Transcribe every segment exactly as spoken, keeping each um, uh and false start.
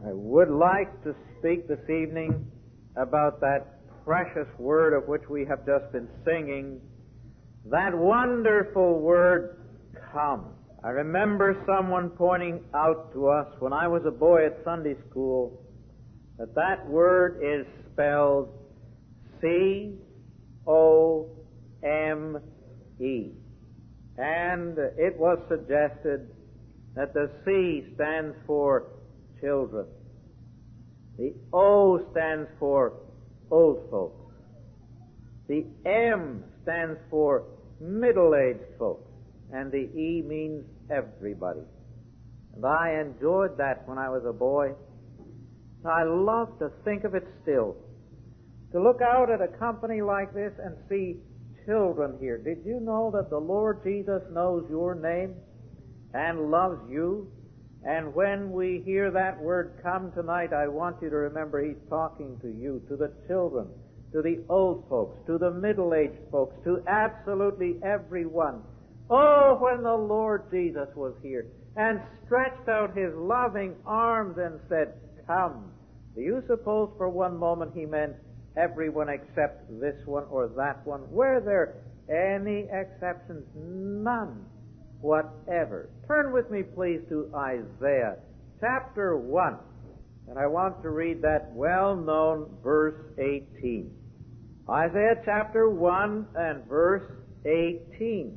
I would like to speak this evening about that precious word of which we have just been singing, that wonderful word, come. I remember someone pointing out to us when I was a boy at Sunday school that that word is spelled C O M E. And it was suggested that the C stands for children. The O stands for old folks. The M stands for middle-aged folks. And the E means everybody. And I enjoyed that when I was a boy. I love to think of it still. To look out at a company like this and see children here. Did you know that the Lord Jesus knows your name and loves you? And when we hear that word come tonight, I want you to remember He's talking to you, to the children, to the old folks, to the middle-aged folks, to absolutely everyone. Oh, when the Lord Jesus was here and stretched out His loving arms and said, come. Do you suppose for one moment He meant everyone except this one or that one? Were there any exceptions? None whatever. Turn with me, please, to Isaiah chapter one. And I want to read that well-known verse eighteen. Isaiah chapter one and verse eighteen.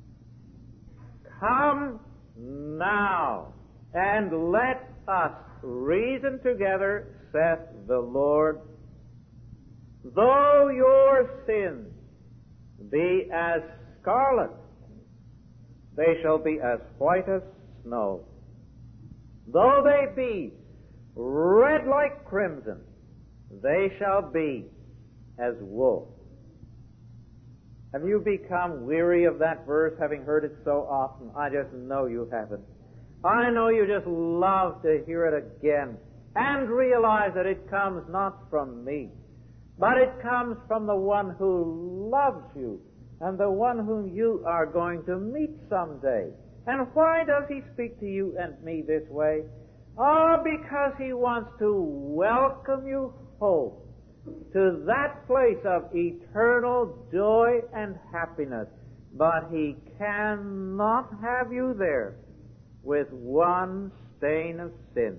Come now, and let us reason together, saith the Lord. Though your sins be as scarlet, they shall be as white as snow. Though they be red like crimson, they shall be as wool. Have you become weary of that verse, having heard it so often? I just know you haven't. I know you just love to hear it again and realize that it comes not from me, but it comes from the one who loves you and the one whom you are going to meet someday. And why does He speak to you and me this way? Oh, because He wants to welcome you home to that place of eternal joy and happiness. But He cannot have you there with one stain of sin.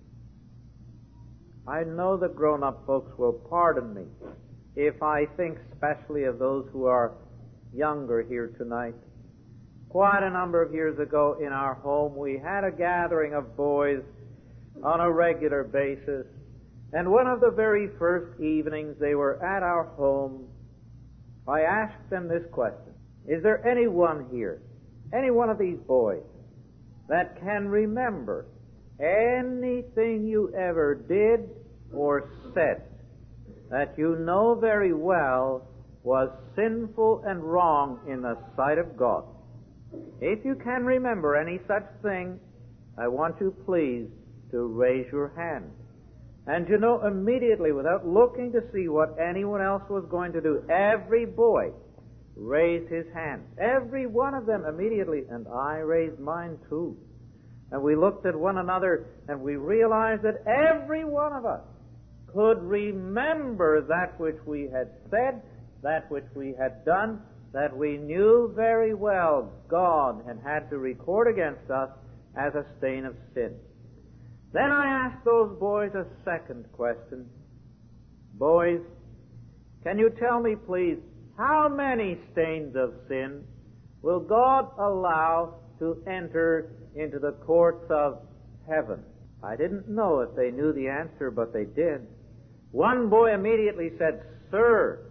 I know the grown-up folks will pardon me if I think specially of those who are younger here tonight. Quite a number of years ago in our home, we had a gathering of boys on a regular basis. And one of the very first evenings they were at our home, I asked them this question. Is there anyone here, any one of these boys, that can remember anything you ever did or said that you know very well was sinful and wrong in the sight of God? If you can remember any such thing, I want you please to raise your hand. And you know, immediately, without looking to see what anyone else was going to do, every boy raised his hand. Every one of them immediately, and I raised mine too. And we looked at one another, and we realized that every one of us could remember that which we had said, that which we had done, that we knew very well God had had to record against us as a stain of sin. Then I asked those boys a second question. Boys, can you tell me, please, how many stains of sin will God allow to enter into the courts of heaven? I didn't know if they knew the answer, but they did. One boy immediately said, Sir,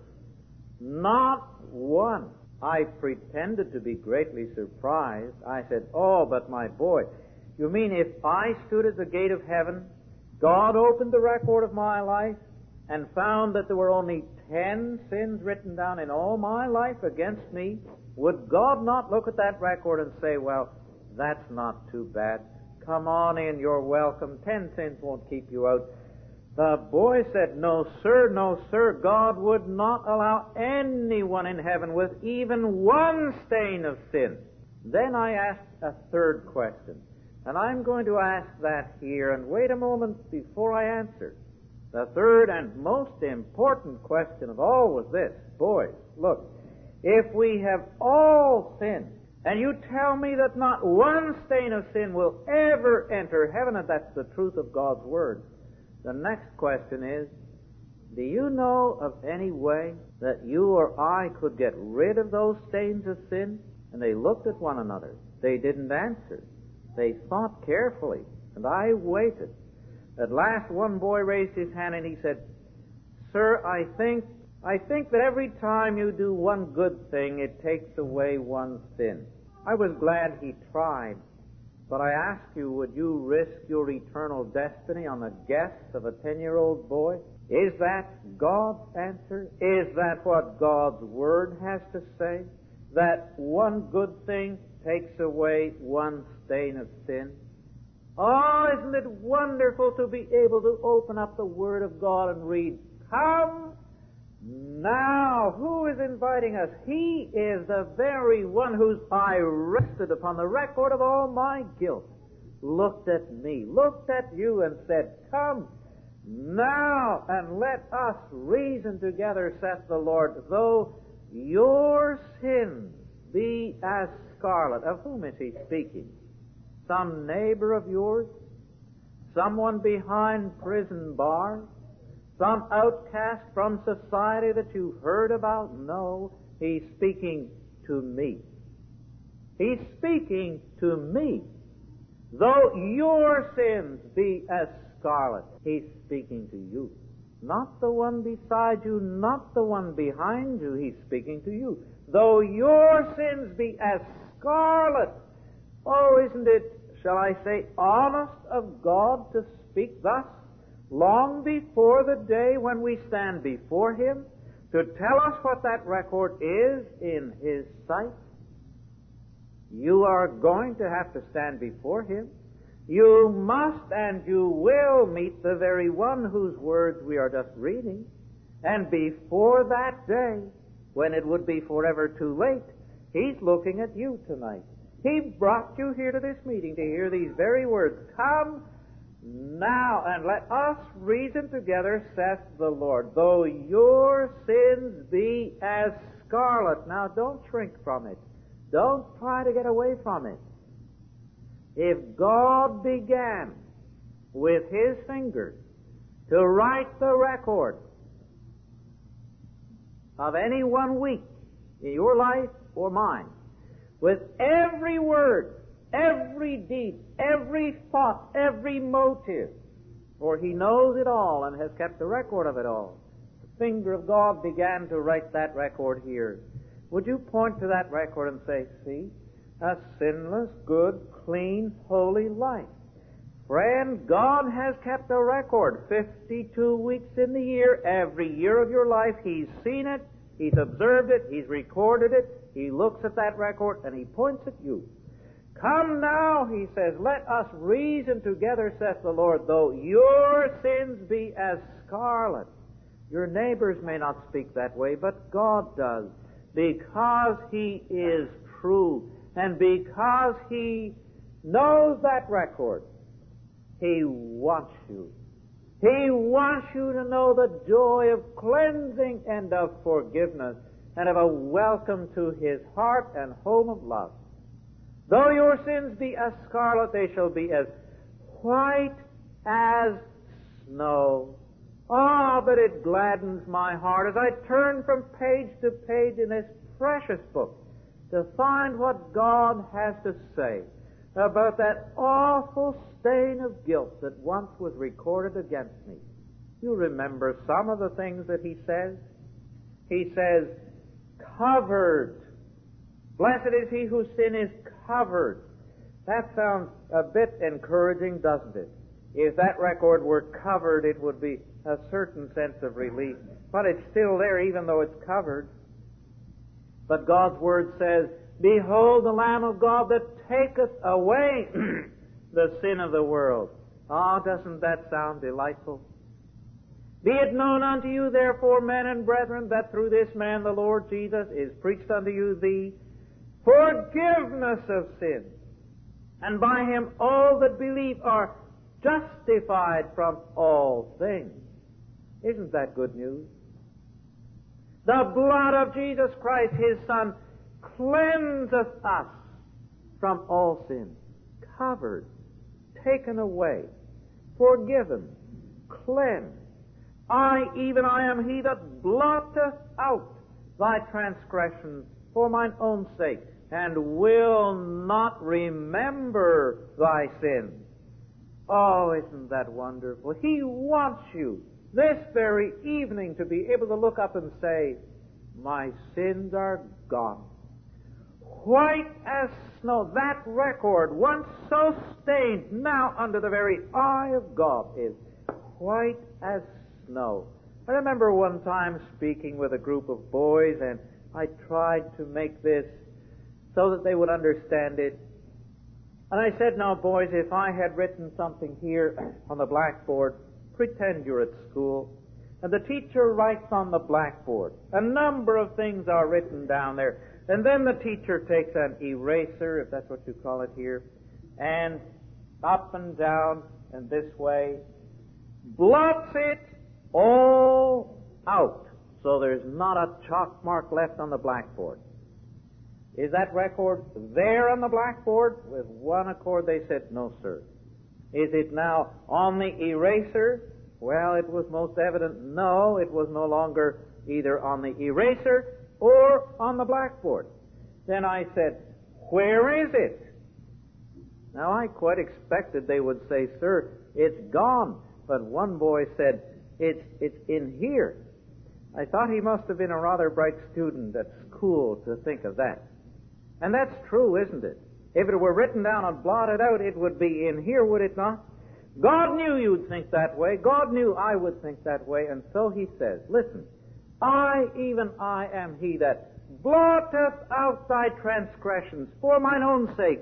not one. I pretended to be greatly surprised. I said, Oh, but my boy, you mean if I stood at the gate of heaven, God opened the record of my life and found that there were only ten sins written down in all my life against me, would God not look at that record and say, well, that's not too bad. Come on in, you're welcome. Ten sins won't keep you out. The boy said, no, sir, no, sir. God would not allow anyone in heaven with even one stain of sin. Then I asked a third question. And I'm going to ask that here, and wait a moment before I answer. The third and most important question of all was this. Boys, look, if we have all sinned, and you tell me that not one stain of sin will ever enter heaven, and that's the truth of God's Word, the next question is, do you know of any way that you or I could get rid of those stains of sin? And they looked at one another. They didn't answer. They thought carefully, and I waited. At last one boy raised his hand and he said, Sir, I think, I think that every time you do one good thing, it takes away one sin. I was glad he tried, but I asked you, would you risk your eternal destiny on the guess of a ten-year-old boy? Is that God's answer? Is that what God's Word has to say? That one good thing takes away one stain of sin? Oh, isn't it wonderful to be able to open up the Word of God and read, Come now. Who is inviting us? He is the very one whose eye rested upon the record of all my guilt, looked at me, looked at you, and said, Come now, and let us reason together, saith the Lord, though your sins be as scarlet. Of whom is he speaking? Some neighbor of yours? Someone behind prison bars? Some outcast from society that you've heard about? No, he's speaking to me. He's speaking to me. Though your sins be as scarlet, he's speaking to you. Not the one beside you, not the one behind you, he's speaking to you. Though your sins be as scarlet. Oh, isn't it, shall I say, honest of God to speak thus, long before the day when we stand before Him, to tell us what that record is in His sight? You are going to have to stand before Him. You must and you will meet the very one whose words we are just reading. And before that day, when it would be forever too late, He's looking at you tonight. He brought you here to this meeting to hear these very words. Come now, and let us reason together, saith the Lord. Though your sins be as scarlet. Now, don't shrink from it. Don't try to get away from it. If God began with His fingers to write the record of any one week in your life or mine, with every word, every deed, every thought, every motive, for He knows it all and has kept a record of it all. The finger of God began to write that record here. Would you point to that record and say, see, a sinless, good, clean, holy life. Friend, God has kept a record. fifty-two weeks in the year, every year of your life, He's seen it, He's observed it, He's recorded it, He looks at that record, and He points at you. Come now, He says, let us reason together, saith the Lord, though your sins be as scarlet. Your neighbors may not speak that way, but God does, because He is true, and because He knows that record. He wants you. He wants you to know the joy of cleansing and of forgiveness, and of a welcome to His heart and home of love. Though your sins be as scarlet, they shall be as white as snow. Ah, but it gladdens my heart as I turn from page to page in this precious book to find what God has to say about that awful stain of guilt that once was recorded against me. You remember some of the things that He says? He says, covered. Blessed is he whose sin is covered. That sounds a bit encouraging, doesn't it? If that record were covered, it would be a certain sense of relief. But it's still there, even though it's covered. But God's Word says, behold the Lamb of God that taketh away the sin of the world. Ah, doesn't that sound delightful? Be it known unto you, therefore, men and brethren, that through this man, the Lord Jesus, is preached unto you the forgiveness of sins. And by him all that believe are justified from all things. Isn't that good news? The blood of Jesus Christ, his Son, cleanseth us from all sin. Covered, taken away, forgiven, cleansed. I, even I am he that blotteth out thy transgressions for mine own sake, and will not remember thy sins. Oh, isn't that wonderful? He wants you this very evening to be able to look up and say, my sins are gone. White as snow. That record, once so stained, now under the very eye of God, is white as snow. I remember one time speaking with a group of boys, and I tried to make this so that they would understand it. And I said, now boys, if I had written something here on the blackboard, pretend you're at school, and the teacher writes on the blackboard. A number of things are written down there. And then the teacher takes an eraser, if that's what you call it here, and up and down and this way, blots it all out, so there's not a chalk mark left on the blackboard. Is that record there on the blackboard? With one accord they said, no, sir. Is it now on the eraser? Well, it was most evident, no, it was no longer either on the eraser or on the blackboard. Then I said, where is it? Now, I quite expected they would say, sir, it's gone. But one boy said, it's, it's in here. I thought he must have been a rather bright student at school to think of that. And that's true, isn't it? If it were written down and blotted out, it would be in here, would it not? God knew you'd think that way. God knew I would think that way. And so he says, listen, I, even I, am he that blotteth out thy transgressions for mine own sake,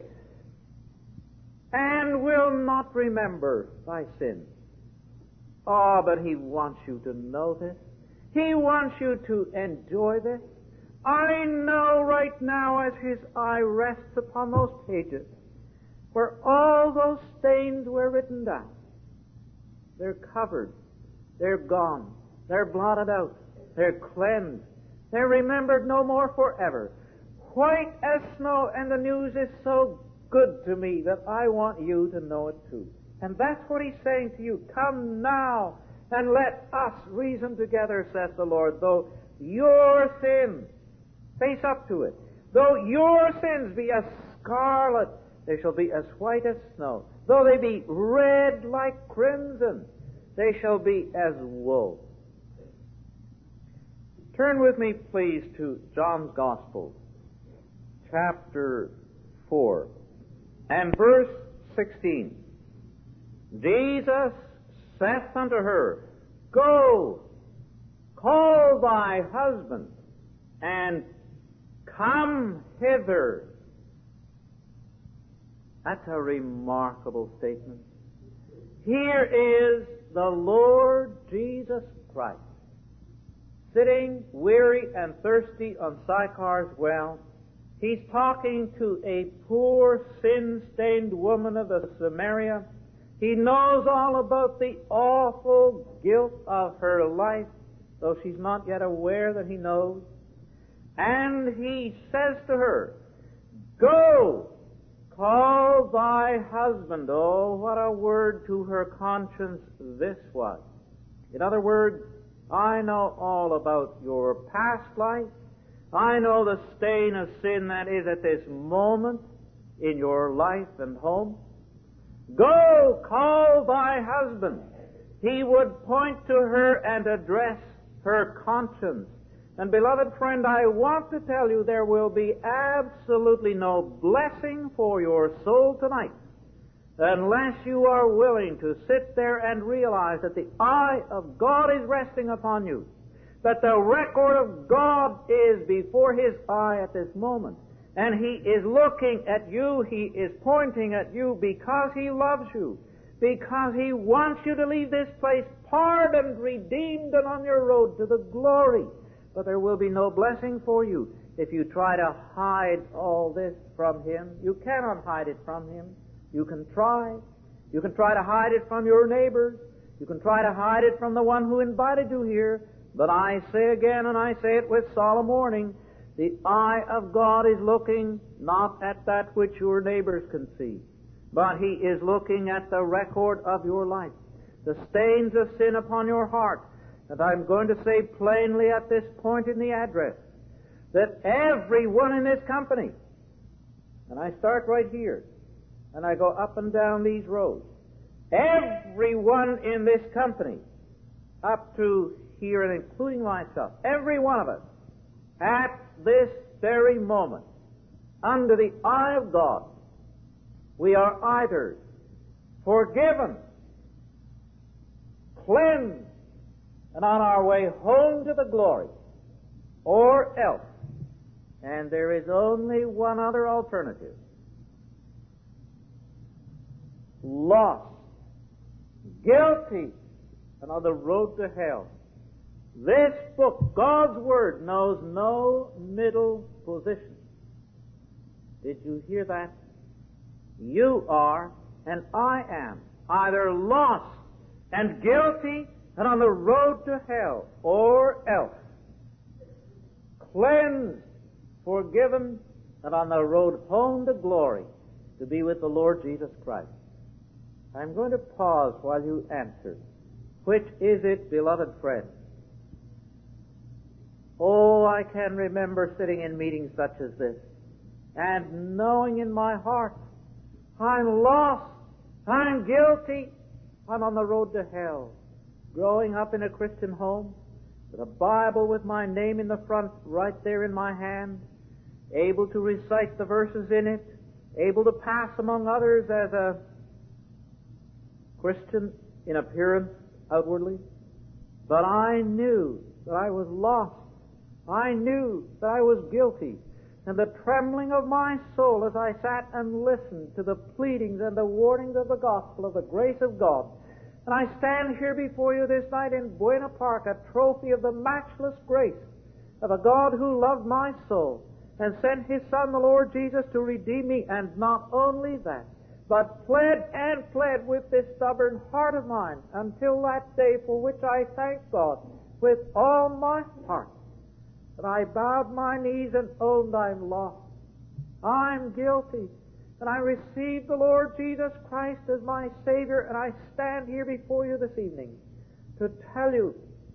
and will not remember thy sins. Oh, but he wants you to know this. He wants you to enjoy this. I know right now as his eye rests upon those pages where all those stains were written down. They're covered. They're gone. They're blotted out. They're cleansed. They're remembered no more forever. White as snow, and the news is so good to me that I want you to know it too. And that's what he's saying to you. Come now and let us reason together, saith the Lord. Though your sins, face up to it, though your sins be as scarlet, they shall be as white as snow. Though they be red like crimson, they shall be as wool. Turn with me, please, to John's Gospel, chapter four, and verse sixteen. Jesus saith unto her, Go, call thy husband, and come hither. That's a remarkable statement. Here is the Lord Jesus Christ, sitting weary and thirsty on Sychar's well. He's talking to a poor, sin-stained woman of the Samaria. He knows all about the awful guilt of her life, though she's not yet aware that he knows. And he says to her, Go, call thy husband. Oh, what a word to her conscience this was. In other words, I know all about your past life. I know the stain of sin that is at this moment in your life and home. Go, call thy husband. He would point to her and address her conscience. And beloved friend, I want to tell you there will be absolutely no blessing for your soul tonight unless you are willing to sit there and realize that the eye of God is resting upon you, that the record of God is before his eye at this moment, and he is looking at you, he is pointing at you because he loves you, because he wants you to leave this place pardoned, redeemed, and on your road to the glory. But there will be no blessing for you if you try to hide all this from him. You cannot hide it from him. You can try. You can try to hide it from your neighbors. You can try to hide it from the one who invited you here. But I say again, and I say it with solemn warning, the eye of God is looking not at that which your neighbors can see, but He is looking at the record of your life, the stains of sin upon your heart. And I'm going to say plainly at this point in the address that everyone in this company, and I start right here, and I go up and down these rows, everyone in this company, up to here and including myself, every one of us, at this very moment, under the eye of God, we are either forgiven, cleansed, and on our way home to the glory, or else, and there is only one other alternative, lost, guilty, and on the road to hell. This book, God's Word, knows no middle position. Did you hear that? You are, and I am, either lost and guilty and on the road to hell, or else cleansed, forgiven, and on the road home to glory to be with the Lord Jesus Christ. I'm going to pause while you answer. Which is it, beloved friend? Oh, I can remember sitting in meetings such as this and knowing in my heart, I'm lost, I'm guilty, I'm on the road to hell. Growing up in a Christian home, with a Bible with my name in the front right there in my hand, able to recite the verses in it, able to pass among others as a Christian in appearance outwardly. But I knew that I was lost. I knew that I was guilty. And the trembling of my soul as I sat and listened to the pleadings and the warnings of the gospel of the grace of God. And I stand here before you this night in Buena Park, a trophy of the matchless grace of a God who loved my soul and sent His Son, the Lord Jesus, to redeem me. And not only that, but pled and pled with this stubborn heart of mine until that day, for which I thank God with all my heart. And I bowed my knees and owned I'm lost. I'm guilty. And I received the Lord Jesus Christ as my Savior, and I stand here before you this evening to tell you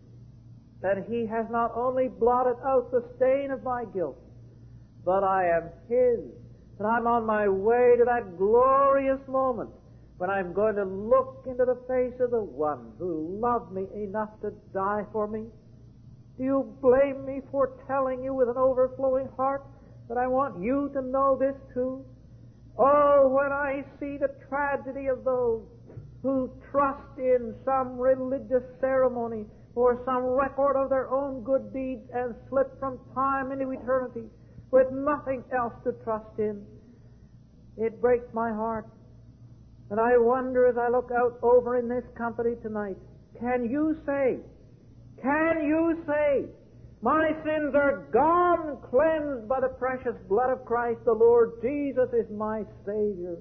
that He has not only blotted out the stain of my guilt, but I am His. And I'm on my way to that glorious moment when I'm going to look into the face of the one who loved me enough to die for me. Do you blame me for telling you with an overflowing heart that I want you to know this too? Oh, when I see the tragedy of those who trust in some religious ceremony or some record of their own good deeds and slip from time into eternity with nothing else to trust in, it breaks my heart. And I wonder as I look out over in this company tonight, can you say, can you say, my sins are gone, cleansed by the precious blood of Christ, the Lord Jesus is my Savior?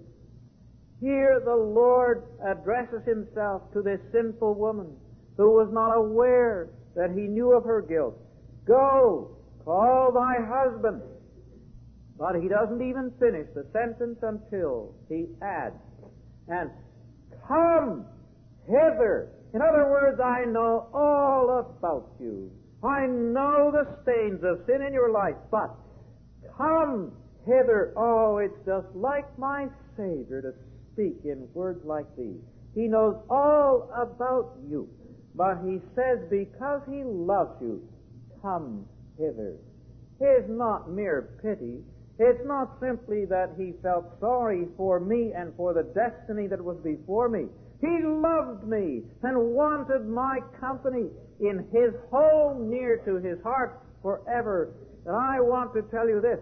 Here the Lord addresses Himself to this sinful woman who was not aware that He knew of her guilt. Go, call thy husband. But He doesn't even finish the sentence until He adds, and come hither. In other words, I know all about you. I know the stains of sin in your life, but come hither. Oh, it's just like my Savior to speak in words like these. He knows all about you, but He says because He loves you, come hither. It's not mere pity. It's not simply that He felt sorry for me and for the destiny that was before me. He loved me and wanted my company in His home near to His heart forever. And I want to tell you this.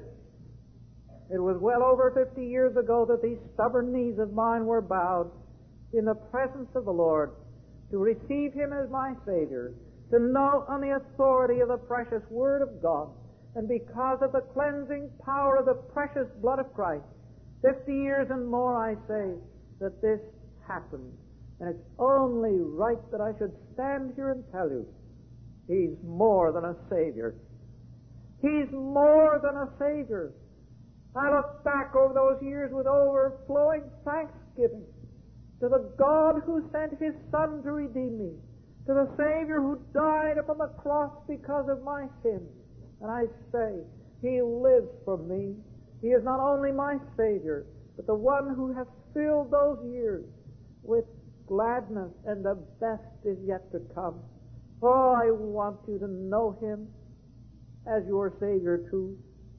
It was well over fifty years ago that these stubborn knees of mine were bowed in the presence of the Lord to receive Him as my Savior, to know on the authority of the precious Word of God, and because of the cleansing power of the precious blood of Christ, Fifty years and more, I say, that this happened. And it's only right that I should stand here and tell you, He's more than a Savior. He's more than a Savior. I look back over those years with overflowing thanksgiving to the God who sent His Son to redeem me, to the Savior who died upon the cross because of my sins. And I say, He lives for me. He is not only my Savior, but the one who has filled those years with gladness, and the best is yet to come. Oh, I want you to know Him as your Savior too.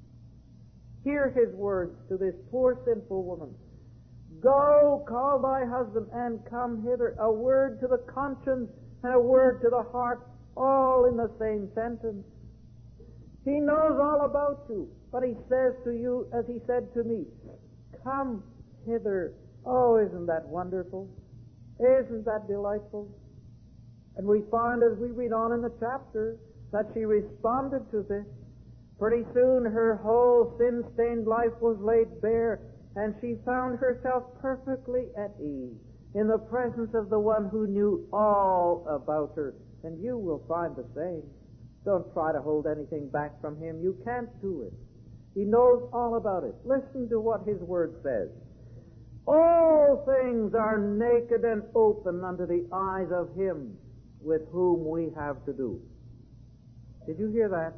Hear His words to this poor sinful woman. Go, call thy husband, and come hither. A word to the conscience and a word to the heart, all in the same sentence. He knows all about you, but He says to you, as He said to me, come hither. Oh, isn't that wonderful? Isn't that delightful? And we find as we read on in the chapter that she responded to this. Pretty soon her whole sin-stained life was laid bare, and she found herself perfectly at ease in the presence of the one who knew all about her. And you will find the same. Don't try to hold anything back from Him. You can't do it. He knows all about it. Listen to what His Word says. All things are naked and open unto the eyes of Him with whom we have to do. Did you hear that?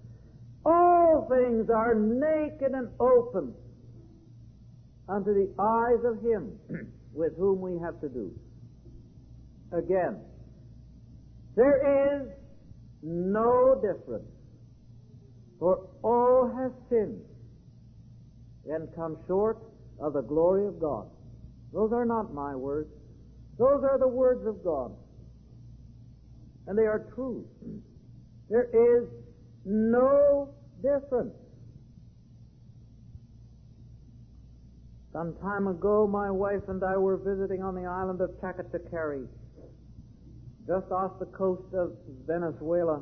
All things are naked and open unto the eyes of Him with whom we have to do. Again, there is no difference, for all have sinned and come short of the glory of God. Those are not my words. Those are the words of God. And they are true. There is no difference. Some time ago, my wife and I were visiting on the island of Chacachacari, just off the coast of Venezuela.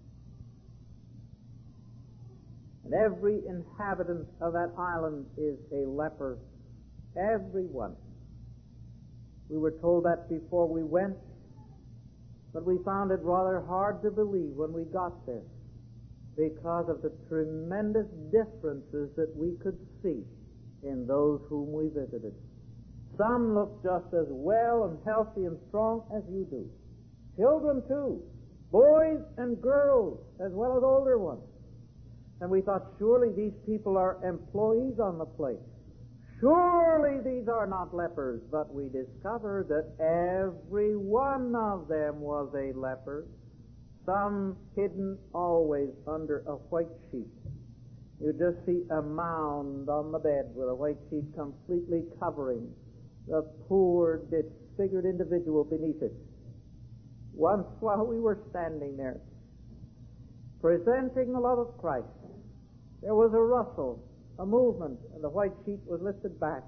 And every inhabitant of that island is a leper. Everyone. We were told that before we went, but we found it rather hard to believe when we got there because of the tremendous differences that we could see in those whom we visited. Some looked just as well and healthy and strong as you do. Children too, boys and girls as well as older ones. And we thought, surely these people are employees on the place. Surely these are not lepers. But we discovered that every one of them was a leper, some hidden always under a white sheet. You just see a mound on the bed with a white sheet completely covering the poor, disfigured individual beneath it. Once while we were standing there, presenting the love of Christ, there was a rustle, a movement, and the white sheet was lifted back.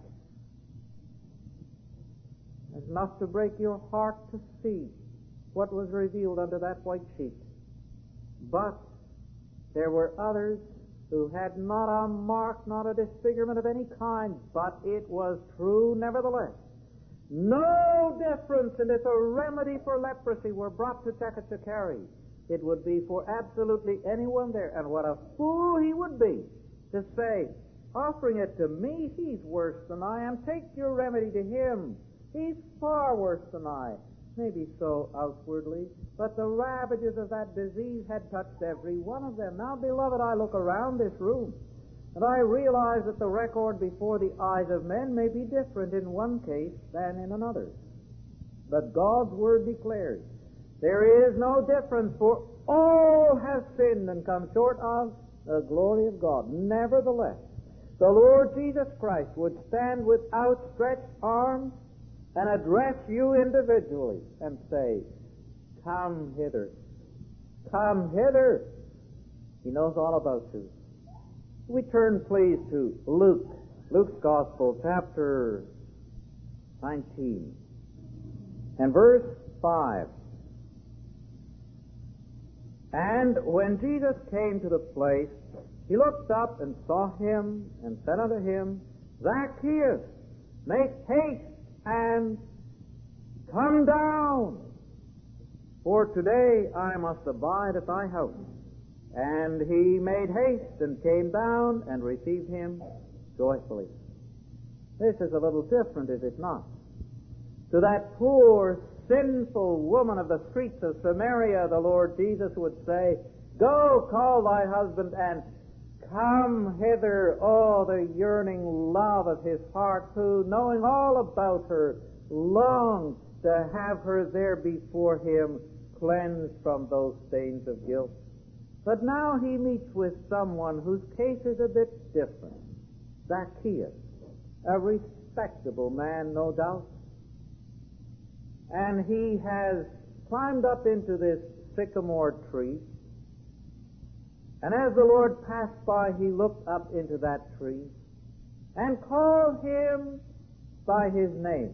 It's enough to break your heart to see what was revealed under that white sheet. But there were others who had not a mark, not a disfigurement of any kind, but it was true nevertheless. No difference, and if a remedy for leprosy were brought to Chacachacari, it would be for absolutely anyone there. And what a fool he would be to say, offering it to me, he's worse than I am. Take your remedy to him. He's far worse than I. Maybe so outwardly, but the ravages of that disease had touched every one of them. Now, beloved, I look around this room, and I realize that the record before the eyes of men may be different in one case than in another. But God's Word declares, there is no difference, for all have sinned and come short of the glory of God. Nevertheless, the Lord Jesus Christ would stand with outstretched arms and address you individually and say, come hither. Come hither. He knows all about you. We turn, please, to Luke, Luke's Gospel, chapter nineteen, and verse five. And when Jesus came to the place, he looked up and saw him, and said unto him, Zacchaeus, make haste and come down, for today I must abide at thy house. And he made haste and came down and received him joyfully. This is a little different, is it not? To that poor, sinful woman of the streets of Samaria, the Lord Jesus would say, go, call thy husband and come hither. Oh, the yearning love of his heart, who, knowing all about her, longed to have her there before him, cleansed from those stains of guilt. But now he meets with someone whose case is a bit different. Zacchaeus, a respectable man, no doubt. And he has climbed up into this sycamore tree. And as the Lord passed by, he looked up into that tree and called him by his name.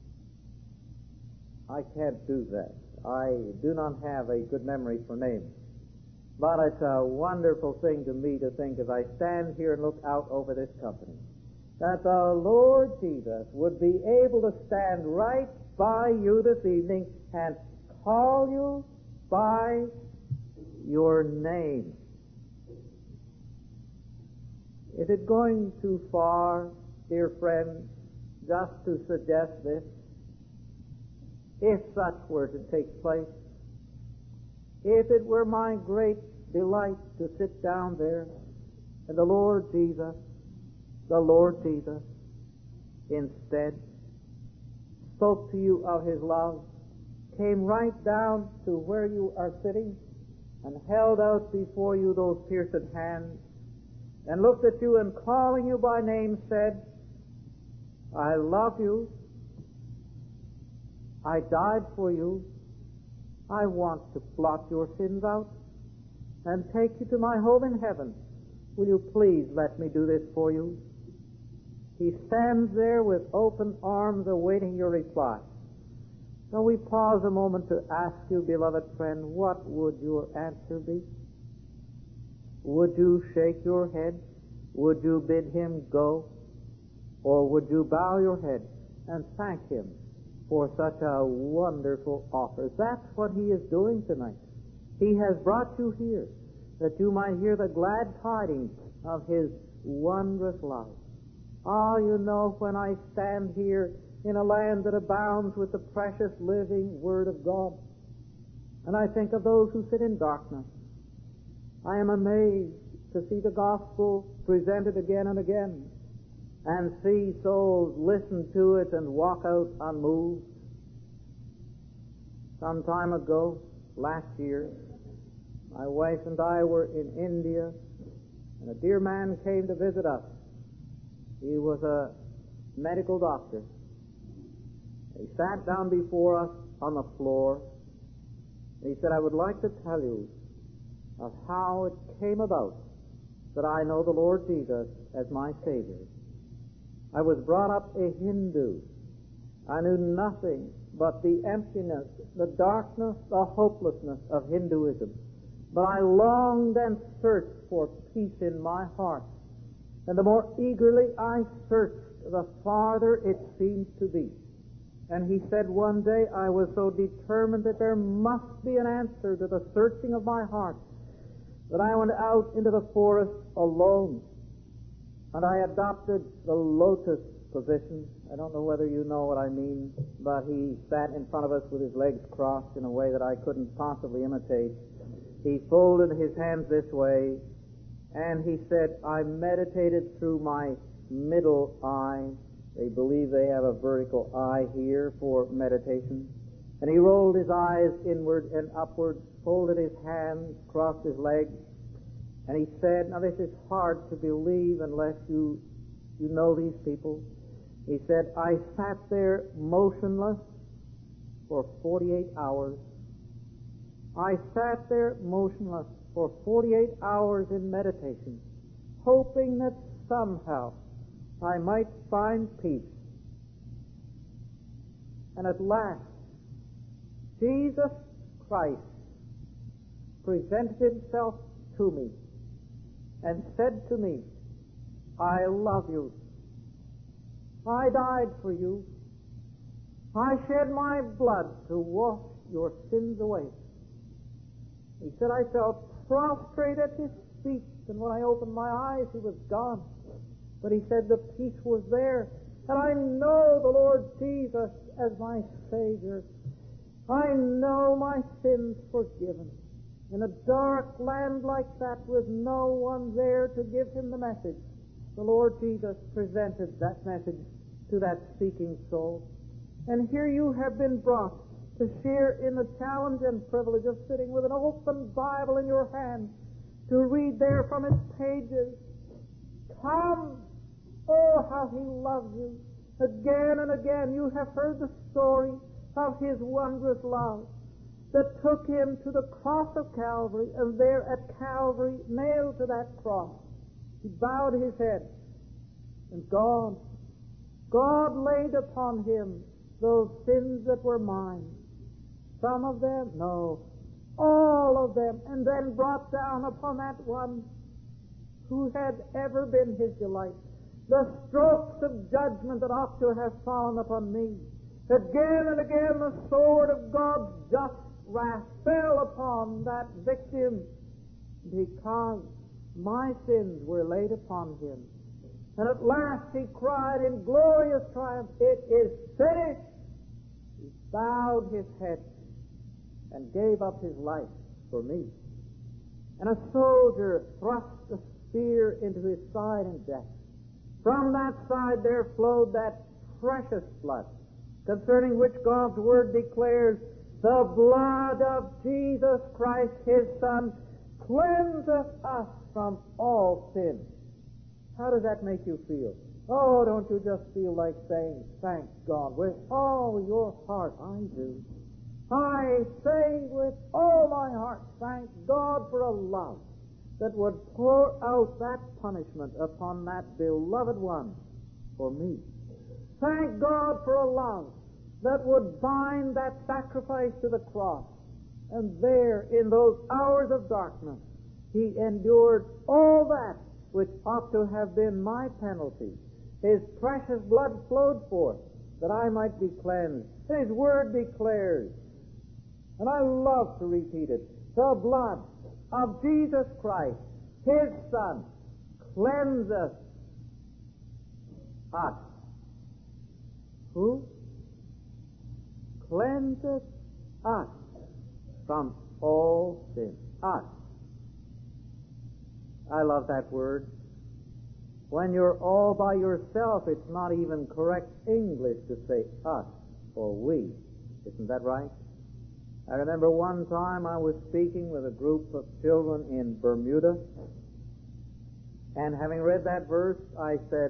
I can't do that. I do not have a good memory for names. But it's a wonderful thing to me to think as I stand here and look out over this company, that the Lord Jesus would be able to stand right by you this evening and call you by your name. Is it going too far, dear friend, just to suggest this? If such were to take place, if it were my great delight to sit down there and the Lord Jesus, the Lord Jesus, instead spoke to you of his love, came right down to where you are sitting and held out before you those pierced hands and looked at you and calling you by name said, I love you, I died for you, I want to blot your sins out and take you to my home in heaven. Will you please let me do this for you? He stands there with open arms awaiting your reply. Now we pause a moment to ask you, beloved friend, what would your answer be? Would you shake your head? Would you bid him go? Or would you bow your head and thank him for such a wonderful offer? That's what he is doing tonight. He has brought you here that you might hear the glad tidings of his wondrous love. Ah, you know, when I stand here in a land that abounds with the precious living Word of God, and I think of those who sit in darkness, I am amazed to see the gospel presented again and again, and see souls listen to it and walk out unmoved. Some time ago, last year, my wife and I were in India, and a dear man came to visit us. He was a medical doctor. He sat down before us on the floor, and he said, I would like to tell you of how it came about that I know the Lord Jesus as my Savior. I was brought up a Hindu. I knew nothing but the emptiness, the darkness, the hopelessness of Hinduism. But I longed and searched for peace in my heart. And the more eagerly I searched, the farther it seemed to be. And he said one day, I was so determined that there must be an answer to the searching of my heart, that I went out into the forest alone. And I adopted the lotus position. I don't know whether you know what I mean, but he sat in front of us with his legs crossed in a way that I couldn't possibly imitate. He folded his hands this way, and he said, I meditated through my middle eye. They believe they have a vertical eye here for meditation. And he rolled his eyes inward and upward, folded his hands, crossed his legs, and he said, now this is hard to believe unless you, you know these people. He said, I sat there motionless for forty-eight hours. I sat there motionless for forty-eight hours in meditation, hoping that somehow I might find peace. And at last, Jesus Christ presented himself to me and said to me, I love you. I died for you. I shed my blood to wash your sins away. He said, I fell prostrate at his feet, and when I opened my eyes, he was gone. But he said the peace was there, and I know the Lord Jesus as my Savior. I know my sins forgiven. In a dark land like that, with no one there to give him the message, the Lord Jesus presented that message to that seeking soul. And here you have been brought to share in the challenge and privilege of sitting with an open Bible in your hand, to read there from its pages, come, oh, how he loves you. Again and again you have heard the story of his wondrous love that took him to the cross of Calvary, and there at Calvary, nailed to that cross, he bowed his head, and God, God laid upon him those sins that were mine. Some of them, no, all of them, and then brought down upon that one who had ever been his delight the strokes of judgment that ought to have fallen upon me. Again and again the sword of God's just wrath fell upon that victim, because my sins were laid upon him. And at last he cried in glorious triumph, it is finished. He bowed his head and gave up his life for me. And a soldier thrust a spear into his side in death. From that side there flowed that precious blood, concerning which God's Word declares, the blood of Jesus Christ, his Son, cleanseth us from all sin. How does that make you feel? Oh, don't you just feel like saying, thank God, with all your heart? I do. I say with all my heart, thank God for a love that would pour out that punishment upon that beloved one for me. Thank God for a love that would bind that sacrifice to the cross. And there, in those hours of darkness, he endured all that which ought to have been my penalty. His precious blood flowed forth that I might be cleansed. His Word declares, and I love to repeat it, the blood of Jesus Christ, his Son, cleanseth us. Who? Cleanseth us from all sin. Us. I love that word. When you're all by yourself, it's not even correct English to say us or we. Isn't that right? I remember one time I was speaking with a group of children in Bermuda, and having read that verse, I said,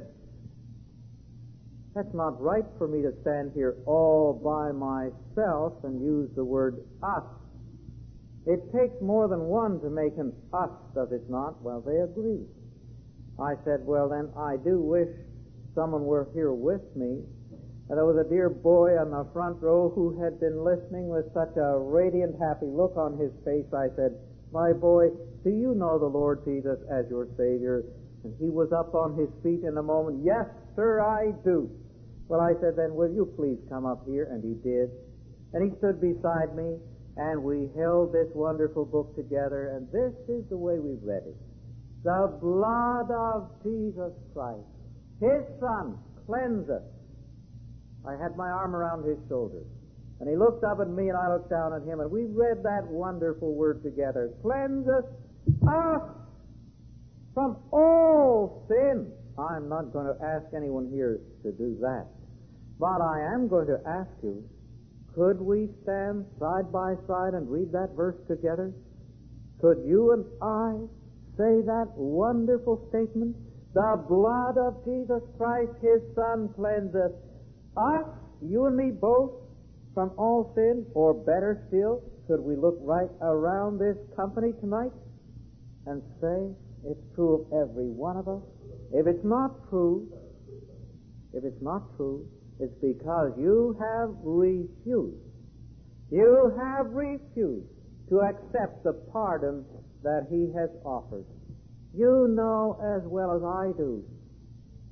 that's not right for me to stand here all by myself and use the word us. It takes more than one to make an us, does it not? Well, they agreed. I said, well, then, I do wish someone were here with me. And there was a dear boy on the front row who had been listening with such a radiant, happy look on his face. I said, my boy, do you know the Lord Jesus as your Savior? And he was up on his feet in a moment. Yes, sir, I do. Well, I said, then will you please come up here? And he did. And he stood beside me, and we held this wonderful book together, and this is the way we read it. The blood of Jesus Christ, his Son, cleanseth. I had my arm around his shoulders, and he looked up at me, and I looked down at him, and we read that wonderful word together. Cleanseth us from all sin. I'm not going to ask anyone here to do that, but I am going to ask you, could we stand side by side and read that verse together? Could you and I say that wonderful statement? The blood of Jesus Christ, his Son, cleanseth us, you and me both, from all sin. Or better still, could we look right around this company tonight and say it's true of every one of us? If it's not true, if it's not true, it's because you have refused. You have refused to accept the pardon that he has offered. You know as well as I do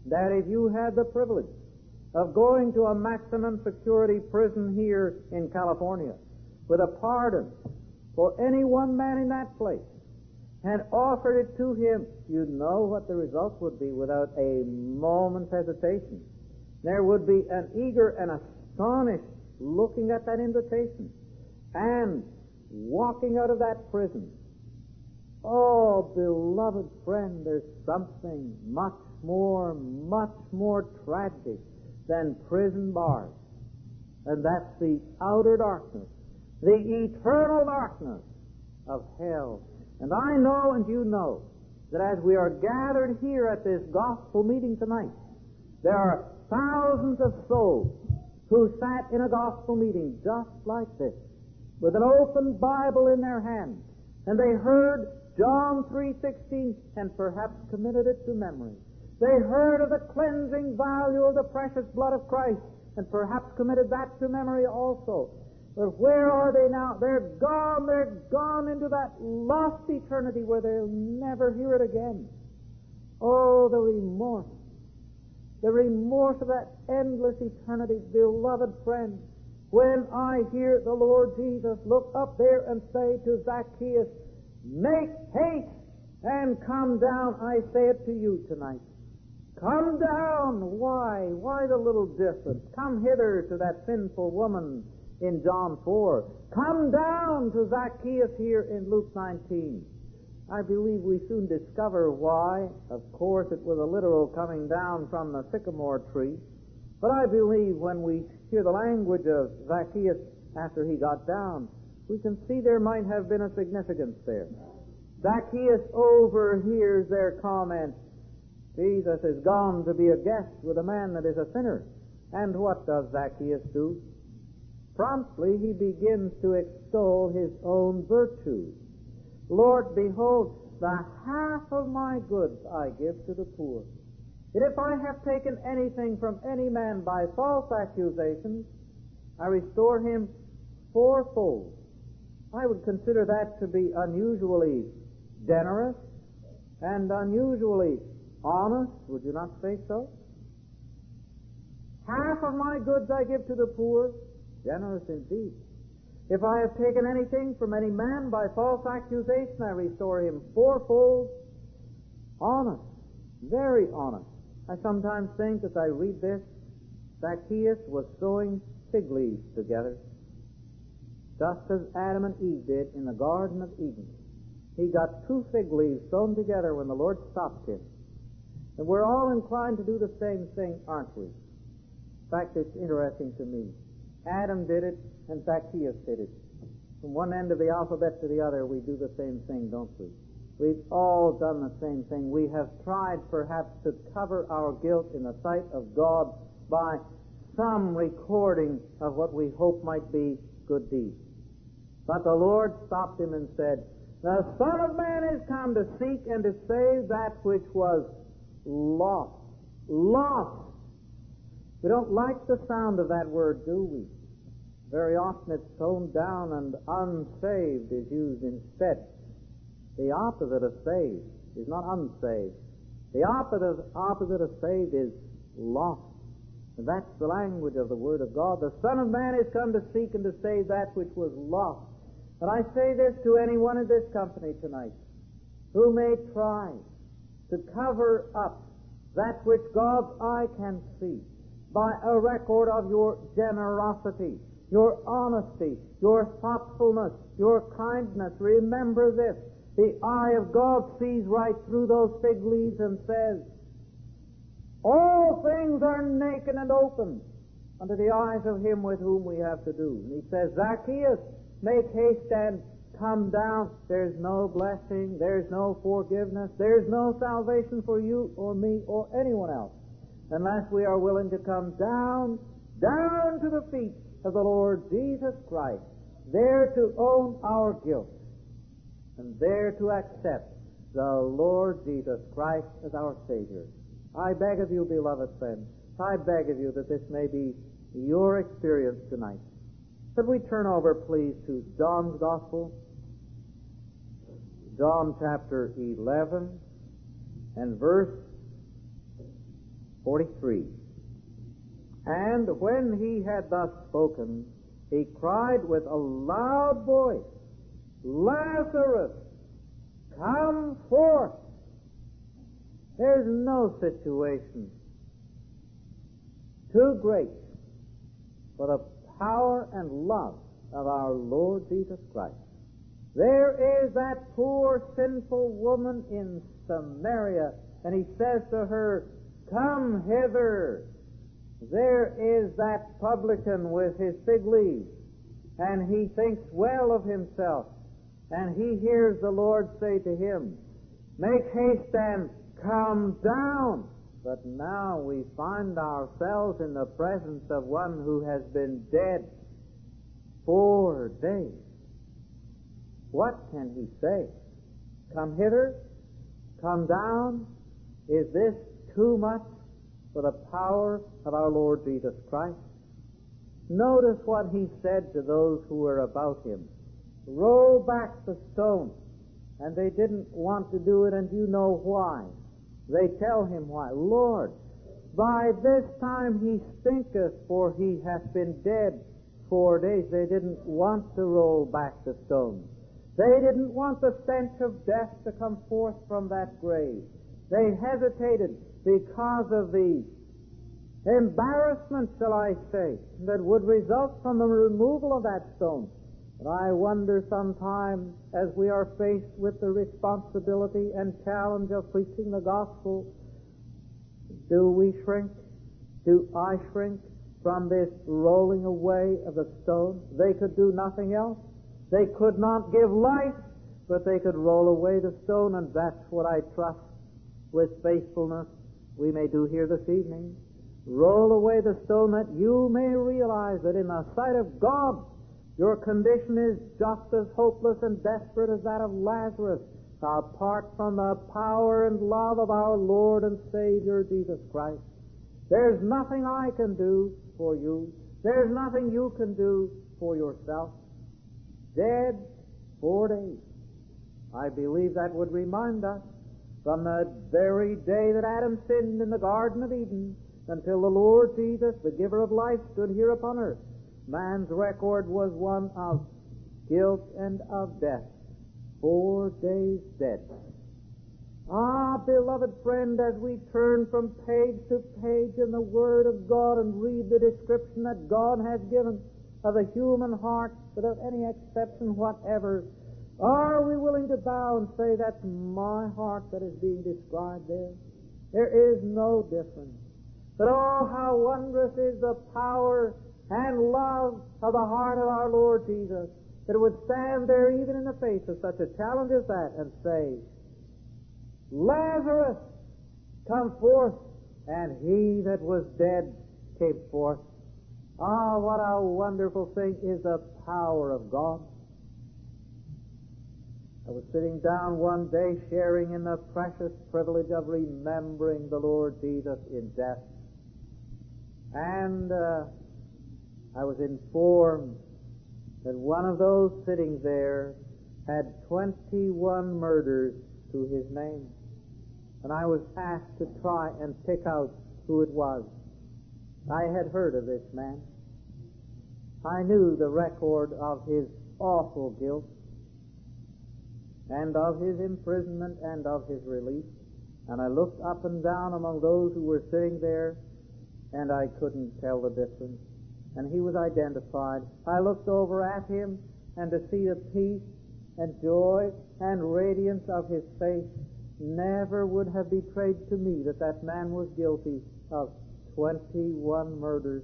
that if you had the privilege of going to a maximum security prison here in California with a pardon for any one man in that place and offered it to him, you'd know what the results would be without a moment's hesitation. There would be an eager and astonished looking at that invitation and walking out of that prison. Oh, beloved friend, there's something much more, much more tragic than prison bars. And that's the outer darkness, the eternal darkness of hell. And I know and you know that as we are gathered here at this gospel meeting tonight, there are thousands of souls who sat in a gospel meeting just like this, with an open Bible in their hand, and they heard John three sixteen and perhaps committed it to memory. They heard of the cleansing value of the precious blood of Christ and perhaps committed that to memory also. But where are they now? They're gone. They're gone into that lost eternity where they'll never hear it again. Oh, the remorse. The remorse of that endless eternity, beloved friend. When I hear the Lord Jesus look up there and say to Zacchaeus, "Make haste and come down," I say it to you tonight. Come down. Why? Why the little distance? Come hither to that sinful woman in John four. Come down to Zacchaeus here in Luke nineteen. I believe we soon discover why. Of course, it was a literal coming down from the sycamore tree. But I believe when we hear the language of Zacchaeus after he got down, we can see there might have been a significance there. Zacchaeus overhears their comment, "Jesus is gone to be a guest with a man that is a sinner." And what does Zacchaeus do? Promptly he begins to extol his own virtues. "Lord, behold, the half of my goods I give to the poor. And if I have taken anything from any man by false accusations, I restore him fourfold." I would consider that to be unusually generous and unusually honest. Would you not say so? Half of my goods I give to the poor. Generous indeed. If I have taken anything from any man by false accusation, I restore him fourfold. Honest. Very honest. I sometimes think as I read this, Zacchaeus was sewing fig leaves together, just as Adam and Eve did in the Garden of Eden. He got two fig leaves sewn together when the Lord stopped him. And we're all inclined to do the same thing, aren't we? In fact, it's interesting to me. Adam did it, and Zacchaeus did it. From one end of the alphabet to the other, we do the same thing, don't we? We've all done the same thing. We have tried, perhaps, to cover our guilt in the sight of God by some recording of what we hope might be good deeds. But the Lord stopped him and said, "The Son of Man is come to seek and to save that which was lost." Lost. We don't like the sound of that word, do we? Very often it's toned down and unsaved is used instead. The opposite of saved is not unsaved. The opposite, opposite of saved is lost. And that's the language of the Word of God. The Son of Man is come to seek and to save that which was lost. And I say this to anyone in this company tonight who may try to cover up that which God's eye can see by a record of your generosity, your honesty, your thoughtfulness, your kindness. Remember this. The eye of God sees right through those fig leaves and says, "All things are naked and open unto the eyes of him with whom we have to do." And he says, "Zacchaeus, make haste and come down." There's no blessing, there's no forgiveness, there's no salvation for you or me or anyone else unless we are willing to come down, down to the feet of the Lord Jesus Christ, there to own our guilt and there to accept the Lord Jesus Christ as our Savior. I beg of you, beloved friends, I beg of you that this may be your experience tonight. Could we turn over, please, to John's Gospel, John chapter eleven, and verse forty-three. And when he had thus spoken, he cried with a loud voice, Lazarus, come forth. There's no situation too great for the power and love of our Lord Jesus Christ. There is that poor sinful woman in Samaria, and he says to her, come hither. There is that publican with his fig leaves, and he thinks well of himself, and he hears the Lord say to him, make haste and come down. But now we find ourselves in the presence of one who has been dead four days. What can he say? Come hither? Come down? Is this too much for the power of our Lord Jesus Christ? Notice what he said to those who were about him. Roll back the stone. And they didn't want to do it, and you know why. They tell him why. Lord, by this time he stinketh, for he hath been dead four days. They didn't want to roll back the stone. They didn't want the stench of death to come forth from that grave. They hesitated because of the embarrassment, shall I say, that would result from the removal of that stone. But I wonder sometimes, as we are faced with the responsibility and challenge of preaching the gospel, do we shrink? Do I shrink from this rolling away of the stone? They could do nothing else. They could not give life, but they could roll away the stone, and that's what I trust with faithfulness we may do here this evening. Roll away the stone that you may realize that in the sight of God, your condition is just as hopeless and desperate as that of Lazarus, apart from the power and love of our Lord and Savior Jesus Christ. There's nothing I can do for you. There's nothing you can do for yourself. Dead four days. I believe that would remind us from the very day that Adam sinned in the Garden of Eden until the Lord Jesus, the giver of life, stood here upon earth. Man's record was one of guilt and of death. Four days dead. Ah, beloved friend, as we turn from page to page in the Word of God and read the description that God has given of the human heart without any exception whatever, are we willing to bow and say, that's my heart that is being described there? There is no difference. But oh, how wondrous is the power and love of the heart of our Lord Jesus, that it would stand there even in the face of such a challenge as that and say, Lazarus, come forth. And he that was dead came forth. Ah, what a wonderful thing is the power of God. I was sitting down one day sharing in the precious privilege of remembering the Lord Jesus in death. And uh, I was informed that one of those sitting there had twenty-one murders to his name. And I was asked to try and pick out who it was. I had heard of this man. I knew the record of his awful guilt and of his imprisonment and of his release. And I looked up and down among those who were sitting there, and I couldn't tell the difference. And he was identified. I looked over at him, and to see the peace and joy and radiance of his face never would have betrayed to me that that man was guilty of twenty-one murders.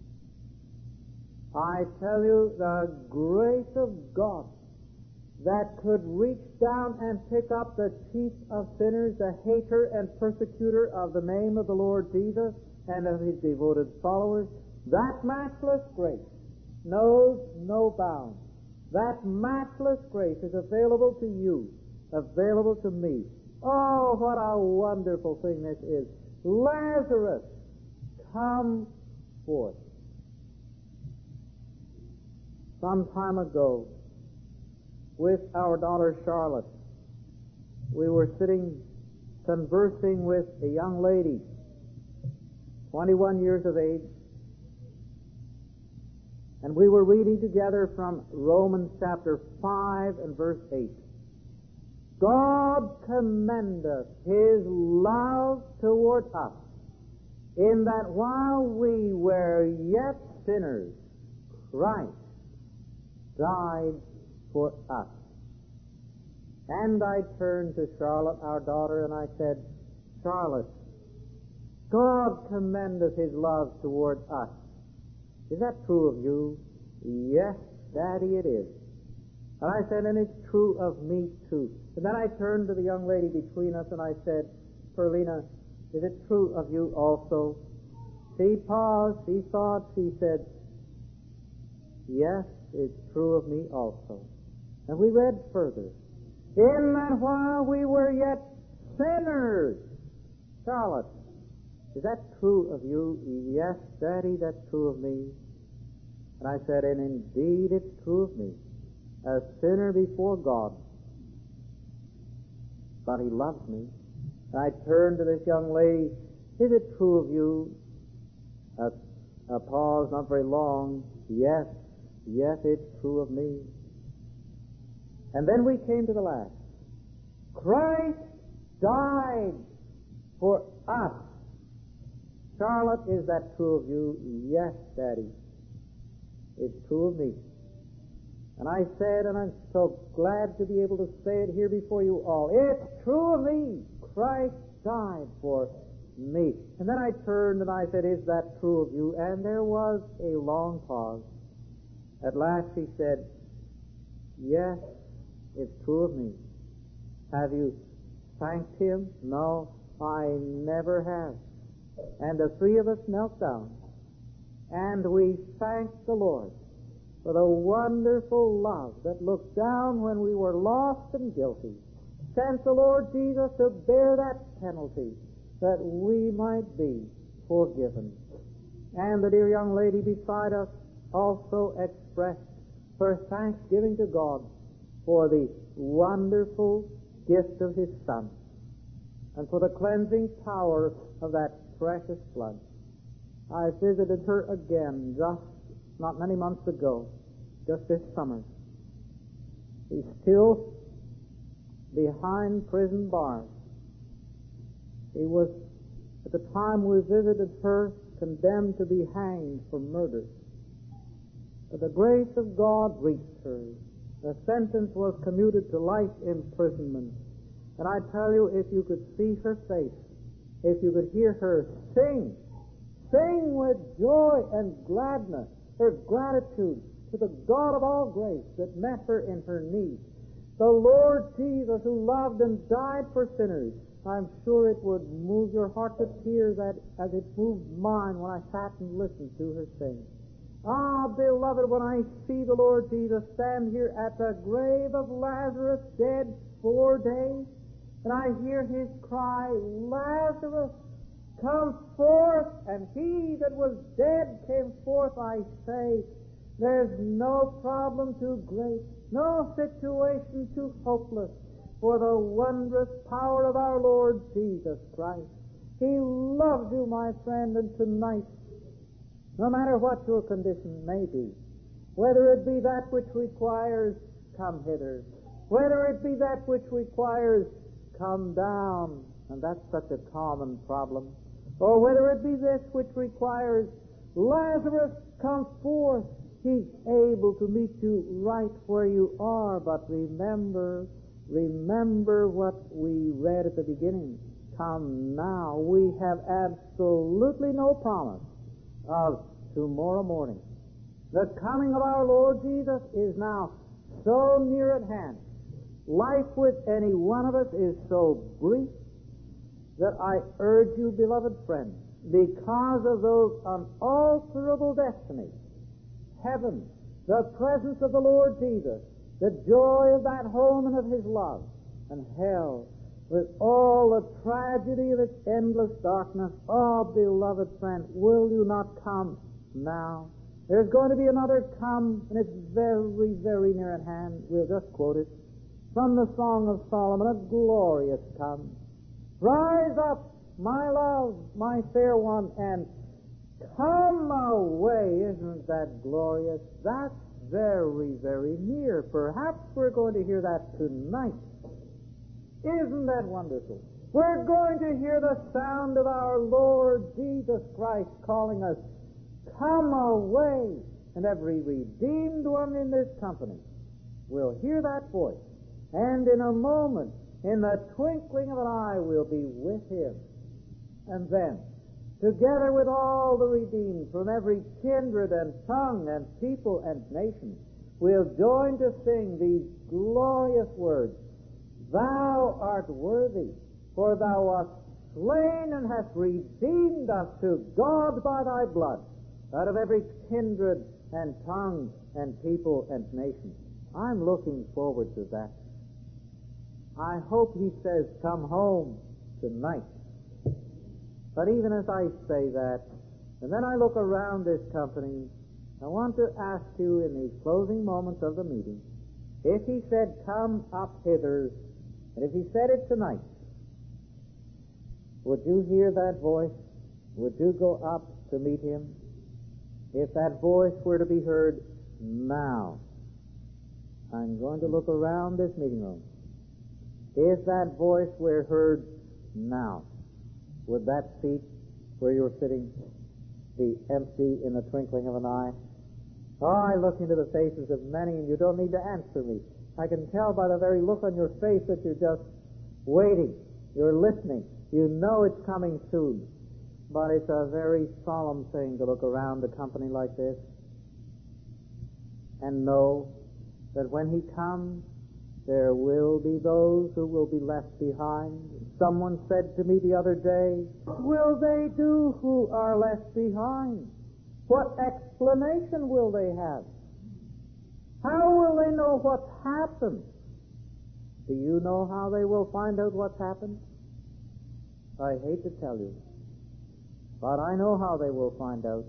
I tell you, the grace of God that could reach down and pick up the chief of sinners, the hater and persecutor of the name of the Lord Jesus and of his devoted followers, that matchless grace knows no bounds. That matchless grace is available to you, available to me. Oh, what a wonderful thing this is. Lazarus, come forth. Some time ago, with our daughter Charlotte, we were sitting conversing with a young lady twenty-one years of age. And we were reading together from Romans chapter five and verse eight. God commendeth His love toward us, in that while we were yet sinners, Christ died for us. And I turned to Charlotte, our daughter, and I said, Charlotte, God commendeth His love toward us. Is that true of you? Yes, Daddy, it is. And I said, and it's true of me too. And then I turned to the young lady between us and I said, Perlina, is it true of you also? She paused, she thought, she said, yes, it's true of me also. And we read further. In that while we were yet sinners. Charlotte, is that true of you? Yes, Daddy, that's true of me. And I said, and indeed it's true of me. A sinner before God. But He loves me. And I turned to this young lady, is it true of you? A, a pause, not very long. Yes, yes, it's true of me. And then we came to the last. Christ died for us. Charlotte, is that true of you? Yes, Daddy. It's true of me. And I said, and I'm so glad to be able to say it here before you all, it's true of me. Christ died for me. And then I turned and I said, is that true of you? And there was a long pause. At last she said, yes, it's true of me. Have you thanked Him? No, I never have. And the three of us knelt down, and we thanked the Lord for the wonderful love that looked down when we were lost and guilty, sent the Lord Jesus to bear that penalty that we might be forgiven. And the dear young lady beside us also expressed her thanksgiving to God for the wonderful gift of His Son and for the cleansing power of that precious blood. I visited her again just not many months ago, just this summer. She's still behind prison bars. She was, at the time we visited her, condemned to be hanged for murder. But the grace of God reached her. The sentence was commuted to life imprisonment. And I tell you, if you could see her face, if you could hear her sing, sing with joy and gladness, her gratitude to the God of all grace that met her in her need, the Lord Jesus who loved and died for sinners, I'm sure it would move your heart to tears as it moved mine when I sat and listened to her sing. Ah, beloved, when I see the Lord Jesus stand here at the grave of Lazarus, dead four days, and I hear His cry, Lazarus, come forth, and he that was dead came forth, I say, there's no problem too great, no situation too hopeless for the wondrous power of our Lord Jesus Christ. He loves you, my friend, and tonight, no matter what your condition may be, whether it be that which requires come hither, whether it be that which requires come down, and that's such a common problem, or whether it be this which requires Lazarus come forth, He's able to meet you right where you are. But remember, remember what we read at the beginning. Come now. We have absolutely no promise of tomorrow morning. The coming of our Lord Jesus is now so near at hand. Life with any one of us is so brief that I urge you, beloved friends, because of those unalterable destinies, heaven, the presence of the Lord Jesus, the joy of that home and of His love, and hell, with all the tragedy of its endless darkness, oh, beloved friend, will you not come now? There's going to be another come, and it's very, very near at hand. We'll just quote it from the Song of Solomon, a glorious come. Rise up, my love, my fair one, and Come away, isn't that glorious? That's very, very near. Perhaps we're going to hear that tonight. Isn't that wonderful? We're going to hear the sound of our Lord Jesus Christ calling us, come away. And every redeemed one in this company will hear that voice. And in a moment, in the twinkling of an eye, we'll be with Him. And then, together with all the redeemed from every kindred and tongue and people and nation, we'll join to sing these glorious words. Thou art worthy, for thou wast slain and hast redeemed us to God by thy blood, out of every kindred and tongue and people and nation. I'm looking forward to that. I hope He says, come home tonight. But even as I say that, and then I look around this company, I want to ask you in these closing moments of the meeting, if He said, come up hither, and if He said it tonight, would you hear that voice? Would you go up to meet Him? If that voice were to be heard now, I'm going to look around this meeting room. If that voice were heard now, would that seat where you're sitting be empty in the twinkling of an eye? Oh, I look into the faces of many, and you don't need to answer me. I can tell by the very look on your face that you're just waiting. You're listening. You know it's coming soon. But it's a very solemn thing to look around a company like this and know that when He comes, there will be those who will be left behind. Someone said to me the other day, what will they do who are left behind? What explanation will they have? How will they know what's happened? Do you know how they will find out what's happened? I hate to tell you, but I know how they will find out.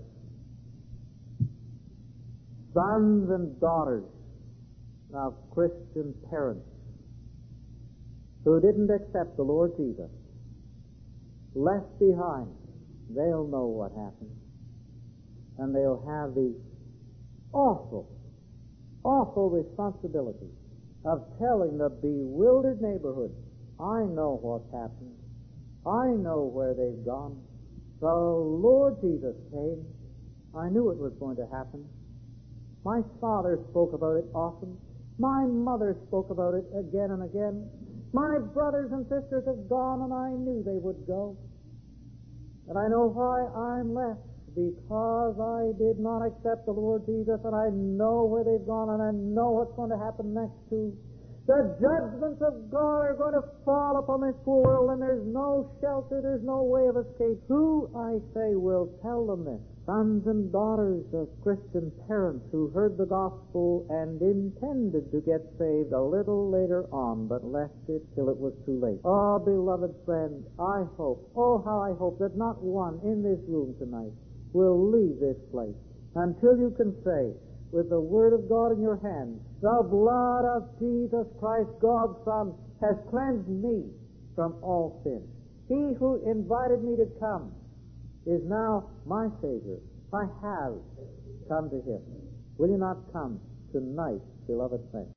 Sons and daughters of Christian parents who didn't accept the Lord Jesus, left behind, they'll know what happened. And they'll have the awful, awful responsibility of telling the bewildered neighborhood, I know what's happened. I know where they've gone. The Lord Jesus came. I knew it was going to happen. My father spoke about it often. My mother spoke about it again and again. My brothers and sisters have gone, and I knew they would go. And I know why I'm left, because I did not accept the Lord Jesus, and I know where they've gone, and I know what's going to happen next too. The judgments of God are going to fall upon this poor world, and there's no shelter, there's no way of escape. Who, I say, will tell them this? Sons and daughters of Christian parents who heard the gospel and intended to get saved a little later on, but left it till it was too late. Oh, beloved friend, I hope, oh, how I hope that not one in this room tonight will leave this place until you can say, with the Word of God in your hand, the blood of Jesus Christ, God's Son, has cleansed me from all sin. He who invited me to come is now my Savior. I have come to Him. Will you not come tonight, beloved friend?